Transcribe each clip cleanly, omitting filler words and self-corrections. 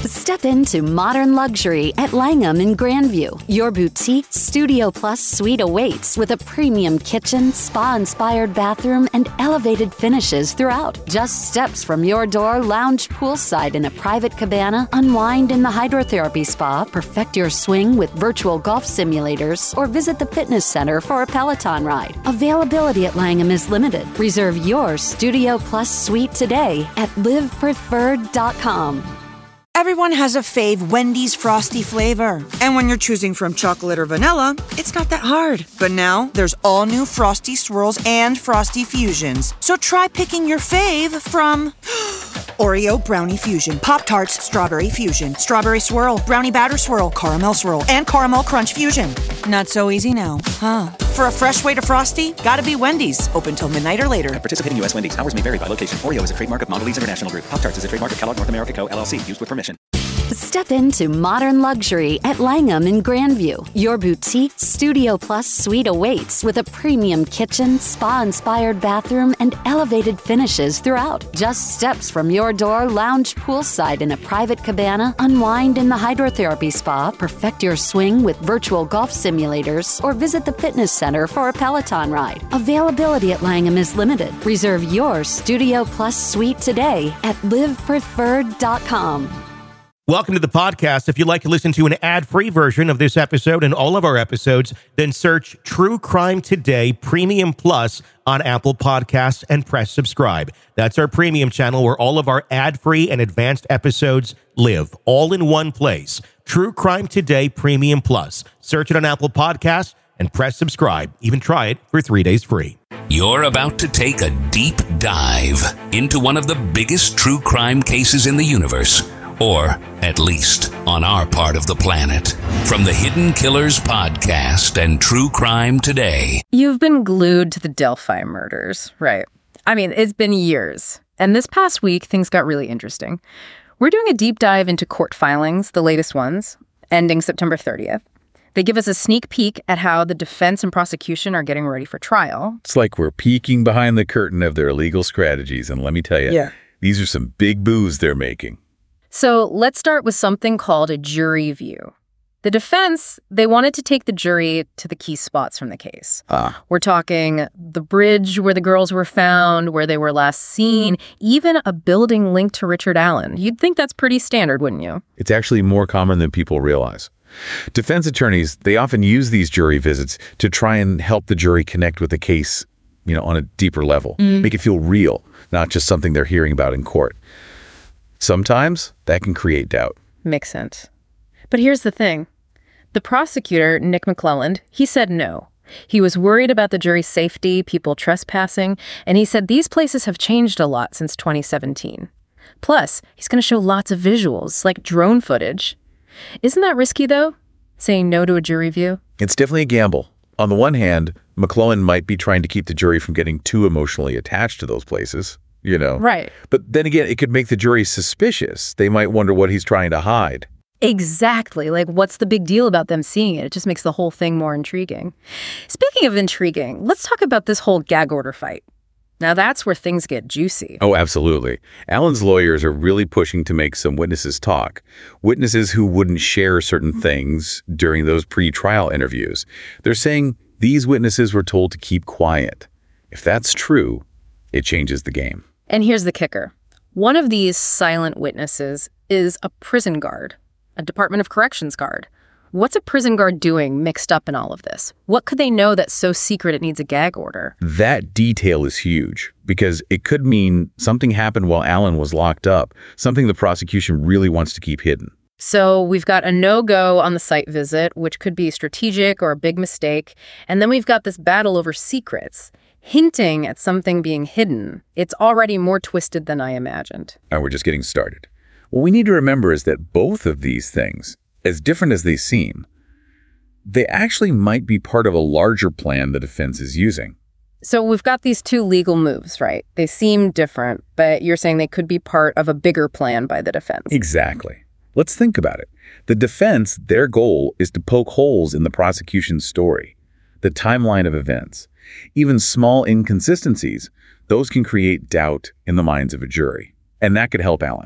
Step into modern luxury at Langham in Grandview. Your boutique Studio Plus suite awaits with a premium kitchen, spa-inspired bathroom, and elevated finishes throughout. Just steps from your door, lounge poolside in a private cabana, unwind in the hydrotherapy spa, perfect your swing with virtual golf simulators, or visit the fitness center for a Peloton ride. Availability at Langham is limited. Reserve your Studio Plus suite today at livepreferred.com. Everyone has a fave Wendy's Frosty flavor. And when you're choosing from chocolate or vanilla, it's not that hard. But now, there's all new Frosty Swirls and Frosty Fusions. So try picking your fave from Oreo Brownie Fusion, Pop-Tarts Strawberry Fusion, Strawberry Swirl, Brownie Batter Swirl, Caramel Swirl, and Caramel Crunch Fusion. Not so easy now, huh? For a fresh way to Frosty, gotta be Wendy's. Open till midnight or later. At participating U.S. Wendy's. Hours may vary by location. Oreo is a trademark of Mondelez International Group. Pop-Tarts is a trademark of Kellogg North America Co., LLC. Used with permission. Step into modern luxury at Langham in Grandview. Your boutique Studio Plus suite awaits with a premium kitchen, spa-inspired bathroom, and elevated finishes throughout. Just steps from your door, lounge poolside in a private cabana, unwind in the hydrotherapy spa, perfect your swing with virtual golf simulators, or visit the fitness center for a Peloton ride. Availability at Langham is limited. Reserve your Studio Plus suite today at livepreferred.com. Welcome to the podcast. If you'd like to listen to an ad-free version of this episode and all of our episodes, then search True Crime Today Premium Plus on Apple Podcasts and press subscribe. That's our premium channel where all of our ad-free and advanced episodes live, all in one place. True Crime Today Premium Plus. Search it on Apple Podcasts and press subscribe. Even try it for 3 days free. You're about to take a deep dive into one of the biggest true crime cases in the universe. Or, at least, on our part of the planet. From the Hidden Killers podcast and True Crime Today. You've been glued to the Delphi murders, right? I mean, it's been years. And this past week, things got really interesting. We're doing a deep dive into court filings, the latest ones, ending September 30th. They give us a sneak peek at how the defense and prosecution are getting ready for trial. It's like we're peeking behind the curtain of their legal strategies. And let me tell you, these are some big moves they're making. So let's start with something called a jury view. The defense, they wanted to take the jury to the key spots from the case. We're talking the bridge where the girls were found, where they were last seen, even a building linked to Richard Allen. You'd think that's pretty standard, wouldn't you? It's actually more common than people realize. Defense attorneys, they often use these jury visits to try and help the jury connect with the case, on a deeper level. Make it feel real, not just something they're hearing about in court. Sometimes that can create doubt. Makes sense. But here's the thing. The prosecutor, Nick McClelland, he said no. He was worried about the jury's safety, people trespassing, and he said these places have changed a lot since 2017. Plus, he's going to show lots of visuals, like drone footage. Isn't that risky, though, saying no to a jury view? It's definitely a gamble. On the one hand, McClelland might be trying to keep the jury from getting too emotionally attached to those places. Right. But then again, it could make the jury suspicious. They might wonder what he's trying to hide. Exactly. Like, what's the big deal about them seeing it? It just makes the whole thing more intriguing. Speaking of intriguing, let's talk about this whole gag order fight. Now, that's where things get juicy. Oh, absolutely. Allen's lawyers are really pushing to make some witnesses talk. Witnesses who wouldn't share certain things during those pre-trial interviews. They're saying these witnesses were told to keep quiet. If that's true, it changes the game. And here's the kicker. One of these silent witnesses is a prison guard, a Department of Corrections guard. What's a prison guard doing mixed up in all of this? What could they know that's so secret it needs a gag order? That detail is huge because it could mean something happened while Allen was locked up, something the prosecution really wants to keep hidden. So we've got a no-go on the site visit, which could be strategic or a big mistake. And then we've got this battle over secrets, hinting at something being hidden. It's already more twisted than I imagined. And we're just getting started. What we need to remember is that both of these things, as different as they seem, they actually might be part of a larger plan the defense is using. So we've got these two legal moves, right? They seem different, but you're saying they could be part of a bigger plan by the defense. Exactly. Let's think about it. The defense, their goal is to poke holes in the prosecution's story, the timeline of events. Even small inconsistencies, those can create doubt in the minds of a jury. And that could help Allen.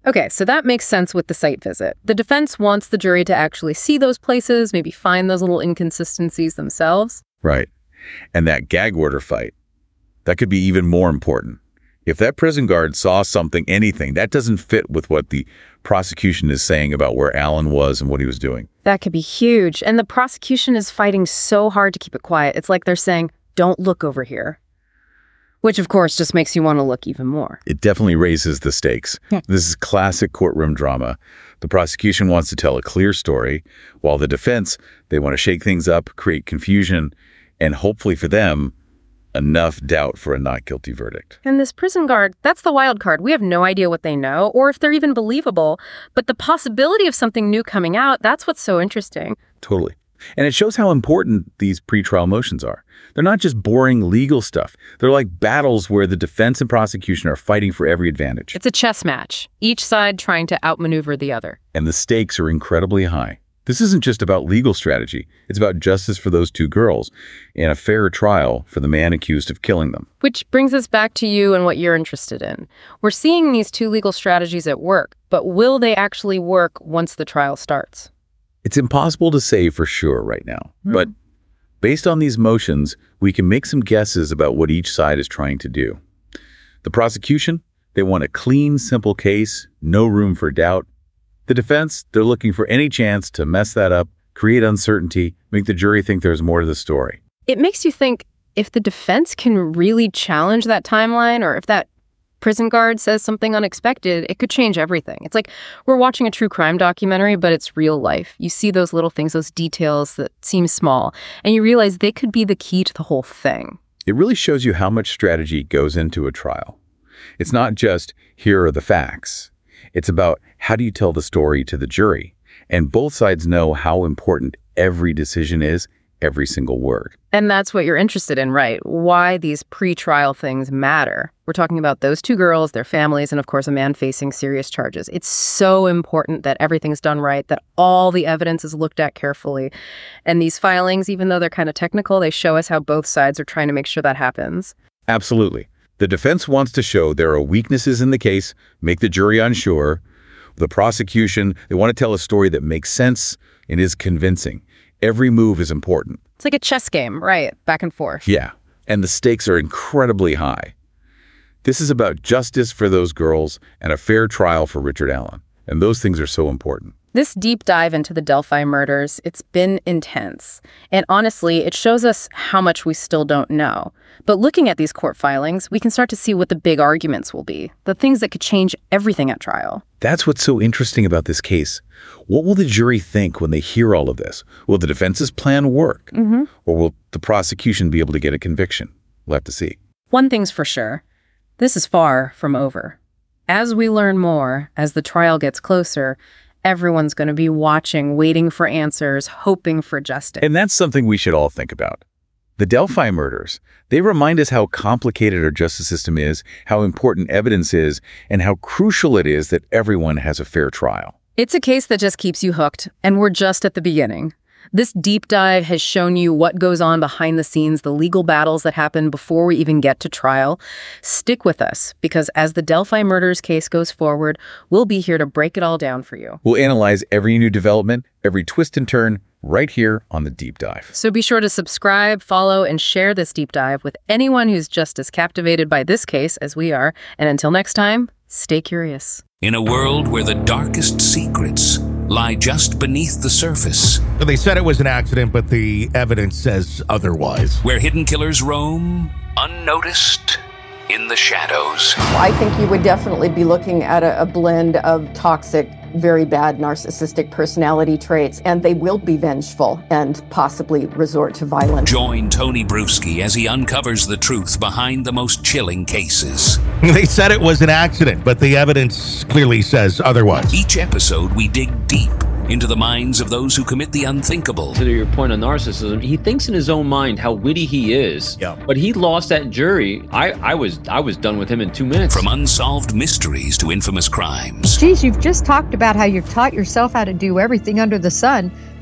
Okay, so that makes sense with the site visit. The defense wants the jury to actually see those places, maybe find those little inconsistencies themselves. Right. And that gag order fight, that could be even more important. If that prison guard saw something, anything, that doesn't fit with what the prosecution is saying about where Alan was and what he was doing. That could be huge. And the prosecution is fighting so hard to keep it quiet. It's like they're saying, don't look over here. Which, of course, just makes you want to look even more. It definitely raises the stakes. This is classic courtroom drama. The prosecution wants to tell a clear story, while the defense, they want to shake things up, create confusion, and hopefully for them, enough doubt for a not guilty verdict. And this prison guard, that's the wild card. We have no idea what they know or if they're even believable. But the possibility of something new coming out, that's what's so interesting. Totally. And it shows how important these pretrial motions are. They're not just boring legal stuff. They're like battles where the defense and prosecution are fighting for every advantage. It's a chess match, each side trying to outmaneuver the other. And the stakes are incredibly high. This isn't just about legal strategy. It's about justice for those two girls and a fair trial for the man accused of killing them. Which brings us back to you and what you're interested in. We're seeing these two legal strategies at work, but will they actually work once the trial starts? It's impossible to say for sure right now, but based on these motions, we can make some guesses about what each side is trying to do. The prosecution, they want a clean, simple case, no room for doubt. The defense, they're looking for any chance to mess that up, create uncertainty, make the jury think there's more to the story. It makes you think if the defense can really challenge that timeline, or if that prison guard says something unexpected, it could change everything. It's like we're watching a true crime documentary, but it's real life. You see those little things, those details that seem small, and you realize they could be the key to the whole thing. It really shows you how much strategy goes into a trial. It's not just, here are the facts. It's about how do you tell the story to the jury? And both sides know how important every decision is, every single word. And that's what you're interested in, right? Why these pre-trial things matter. We're talking about those two girls, their families, and of course a man facing serious charges. It's so important that everything's done right, that all the evidence is looked at carefully. And these filings, even though they're kind of technical, they show us how both sides are trying to make sure that happens. Absolutely. The defense wants to show there are weaknesses in the case, make the jury unsure. The prosecution, they want to tell a story that makes sense and is convincing. Every move is important. It's like a chess game, right? Back and forth. Yeah, and the stakes are incredibly high. This is about justice for those girls and a fair trial for Richard Allen. And those things are so important. This deep dive into the Delphi murders, it's been intense. And honestly, it shows us how much we still don't know. But looking at these court filings, we can start to see what the big arguments will be, the things that could change everything at trial. That's what's so interesting about this case. What will the jury think when they hear all of this? Will the defense's plan work? Or will the prosecution be able to get a conviction? We'll have to see. One thing's for sure. This is far from over. As we learn more, as the trial gets closer, everyone's going to be watching, waiting for answers, hoping for justice. And that's something we should all think about. The Delphi murders, they remind us how complicated our justice system is, how important evidence is, and how crucial it is that everyone has a fair trial. It's a case that just keeps you hooked, and we're just at the beginning. This deep dive has shown you what goes on behind the scenes, the legal battles that happen before we even get to trial. Stick with us, because as the Delphi murders case goes forward, we'll be here to break it all down for you. We'll analyze every new development, every twist and turn, right here on The Deep Dive. So be sure to subscribe, follow, and share this deep dive with anyone who's just as captivated by this case as we are. And until next time, stay curious. In a world where the darkest secrets lie just beneath the surface. So they said it was an accident, but the evidence says otherwise. Where hidden killers roam, unnoticed, in the shadows. I think you would definitely be looking at a blend of toxic, very bad narcissistic personality traits, and they will be vengeful and possibly resort to violence. Join Tony Bruschi as he uncovers the truth behind the most chilling cases. They said it was an accident, but the evidence clearly says otherwise. Each episode, we dig deep into the minds of those who commit the unthinkable. To your point on narcissism, he thinks in his own mind how witty he is. Yeah. But he lost that jury. I was done with him in 2 minutes. From unsolved mysteries to infamous crimes. Geez, you've just talked about how you've taught yourself how to do everything under the sun.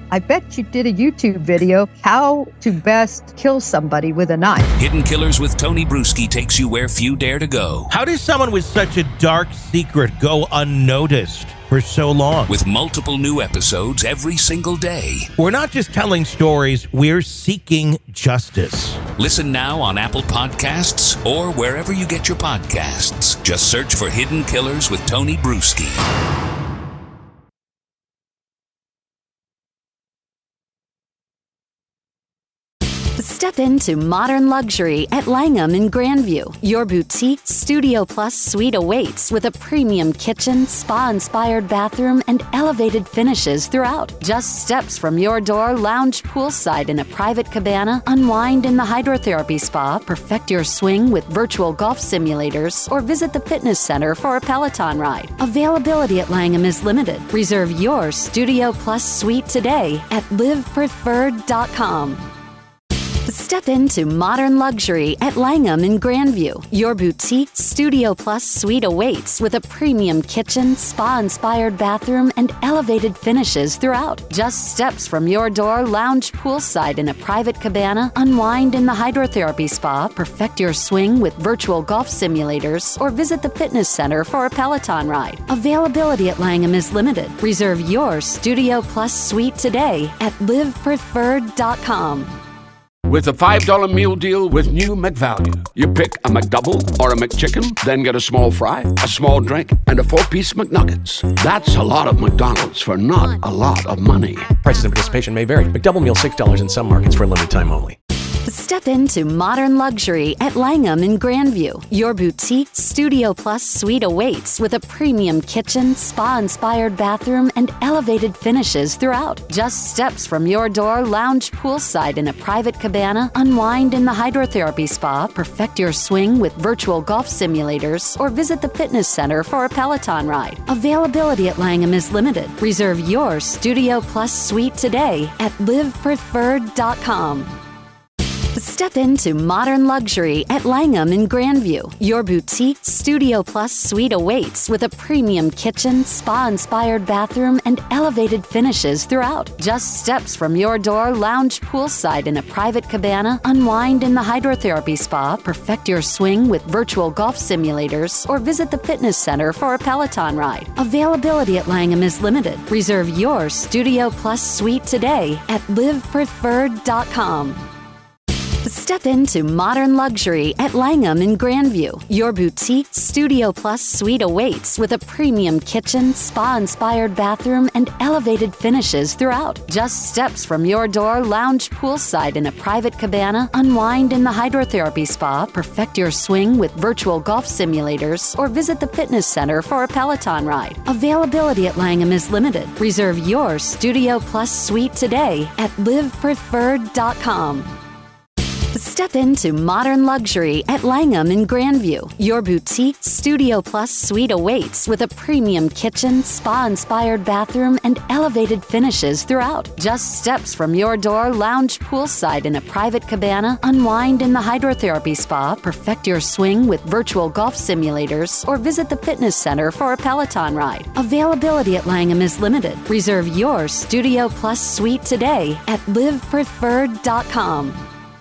I bet you did a YouTube video, how to best kill somebody with a knife. Hidden Killers with Tony Brueski takes you where few dare to go. How does someone with such a dark secret go unnoticed for so long? With multiple new episodes every single day. We're not just telling stories, we're seeking justice. Listen now on Apple Podcasts or wherever you get your podcasts. Just search for Hidden Killers with Tony Brueski. Step into modern luxury at Langham in Grandview. Your boutique Studio Plus suite awaits with a premium kitchen, spa-inspired bathroom, and elevated finishes throughout. Just steps from your door, lounge poolside in a private cabana, unwind in the hydrotherapy spa, perfect your swing with virtual golf simulators, or visit the fitness center for a Peloton ride. Availability at Langham is limited. Reserve your Studio Plus suite today at livepreferred.com. Step into modern luxury at Langham in Grandview. Your boutique Studio Plus suite awaits with a premium kitchen, spa-inspired bathroom, and elevated finishes throughout. Just steps from your door, lounge poolside in a private cabana, unwind in the hydrotherapy spa, perfect your swing with virtual golf simulators, or visit the fitness center for a Peloton ride. Availability at Langham is limited. Reserve your Studio Plus suite today at livepreferred.com. With a $5 meal deal with new McValue. You pick a McDouble or a McChicken, then get a small fry, a small drink, and a 4-piece McNuggets. That's a lot of McDonald's for not a lot of money. Prices and participation may vary. McDouble meal $6 in some markets for a limited time only. Step into modern luxury at Langham in Grandview. Your boutique Studio Plus suite awaits with a premium kitchen, spa-inspired bathroom, and elevated finishes throughout. Just steps from your door, lounge poolside in a private cabana, unwind in the hydrotherapy spa, perfect your swing with virtual golf simulators, or visit the fitness center for a Peloton ride. Availability at Langham is limited. Reserve your Studio Plus suite today at livepreferred.com. Step into modern luxury at Langham in Grandview. Your boutique Studio Plus suite awaits with a premium kitchen, spa-inspired bathroom, and elevated finishes throughout. Just steps from your door, lounge poolside in a private cabana, unwind in the hydrotherapy spa, perfect your swing with virtual golf simulators, or visit the fitness center for a Peloton ride. Availability at Langham is limited. Reserve your Studio Plus suite today at livepreferred.com. Step into modern luxury at Langham in Grandview. Your boutique Studio Plus suite awaits with a premium kitchen, spa-inspired bathroom, and elevated finishes throughout. Just steps from your door, lounge poolside in a private cabana, unwind in the hydrotherapy spa, perfect your swing with virtual golf simulators, or visit the fitness center for a Peloton ride. Availability at Langham is limited. Reserve your Studio Plus suite today at livepreferred.com. Step into modern luxury at Langham in Grandview. Your boutique Studio Plus suite awaits with a premium kitchen, spa-inspired bathroom, and elevated finishes throughout. Just steps from your door, lounge poolside in a private cabana, unwind in the hydrotherapy spa, perfect your swing with virtual golf simulators, or visit the fitness center for a Peloton ride. Availability at Langham is limited. Reserve your Studio Plus suite today at livepreferred.com.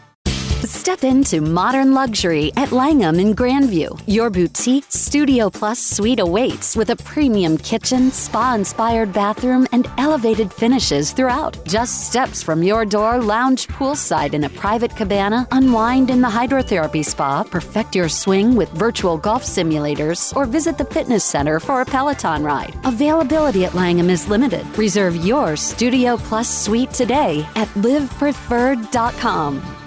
Step into modern luxury at Langham in Grandview. Your boutique Studio Plus suite awaits with a premium kitchen, spa-inspired bathroom, and elevated finishes throughout. Just steps from your door, lounge poolside in a private cabana, unwind in the hydrotherapy spa, perfect your swing with virtual golf simulators, or visit the fitness center for a Peloton ride. Availability at Langham is limited. Reserve your Studio Plus suite today at livepreferred.com.